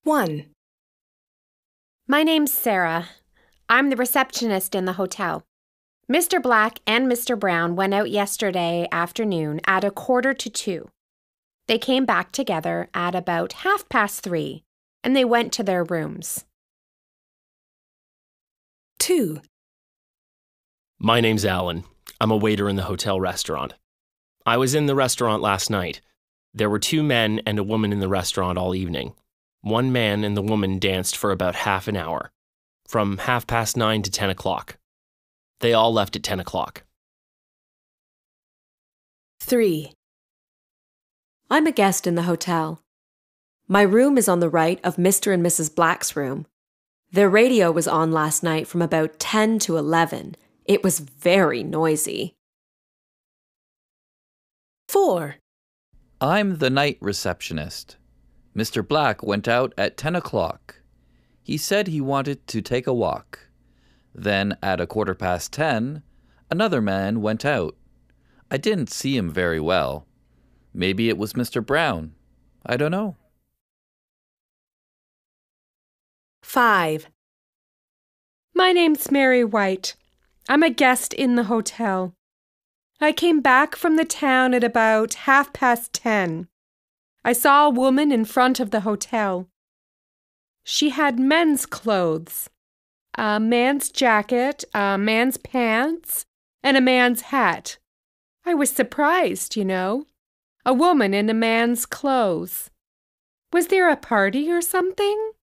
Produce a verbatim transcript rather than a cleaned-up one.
one. My name's Sarah. I'm the receptionist in the hotel. Mister Black and Mister Brown went out yesterday afternoon at a quarter to two. They came back together at about half past three, and they went to their rooms. two. My name's Alan. I'm a waiter in the hotel restaurant. I was in the restaurant last night. There were two men and a woman in the restaurant all evening. One man and the woman danced for about half an hour, from half past nine to ten o'clock. They all left at ten o'clock. three. I'm a guest in the hotel. My room is on the right of Mister and Missus Black's room. Their radio was on last night from about ten to eleven. It was very noisy. four. I'm the night receptionist. Mister Black went out at ten o'clock. He said he wanted to take a walk. Then, at a quarter past ten, another man went out. I didn't see him very well. Maybe it was Mister Brown. I don't know. five. My name's Mary White. I'm a guest in the hotel. I came back from the town at about half past ten. I saw a woman in front of the hotel. She had men's clothes, a man's jacket, a man's pants, and a man's hat. I was surprised, you know. A woman in a man's clothes. Was there a party or something?